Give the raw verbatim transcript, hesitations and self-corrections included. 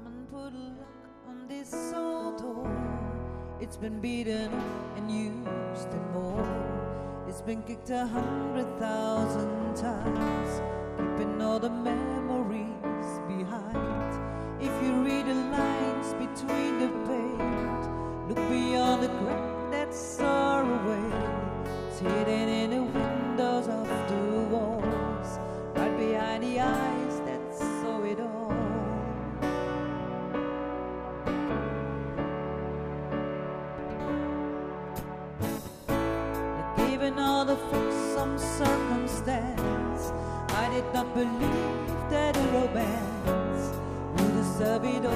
Someone put a lock on this old door. It's been beaten and used and more. It's been kicked a hundred thousand times, keeping all the memories behind. If you read the lines between the page, look beyond the crack that's far away. It's hidden in the windows of the walls, right behind the eyes that saw it all. Given all the facts, some circumstance, I did not believe that a romance would deserve it